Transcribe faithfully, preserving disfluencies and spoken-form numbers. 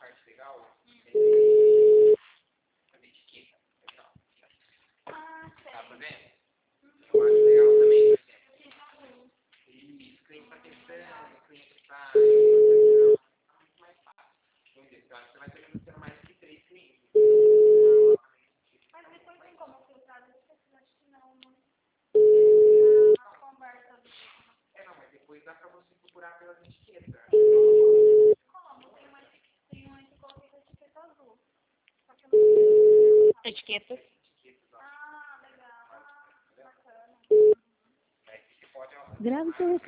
parte legal é fazer etiqueta. Ah, Tá sei. fazendo? Eu acho legal também, por exemplo. Isso, cliente está testando, cliente está em tá muito mais fácil. Vamos dizer, eu acho que você vai ter que mais que três clientes. Mas depois tem como filtrar, acho que não, né? A conversa do... É, não, mas depois dá pra você procurar pelas etiquetas. Como? Tem uma, tem uma que coloquei com etiqueta azul. Só que eu não sei. Etiquetas. Ah, legal. Ah, bacana. Aí você pode, ó, Grave seu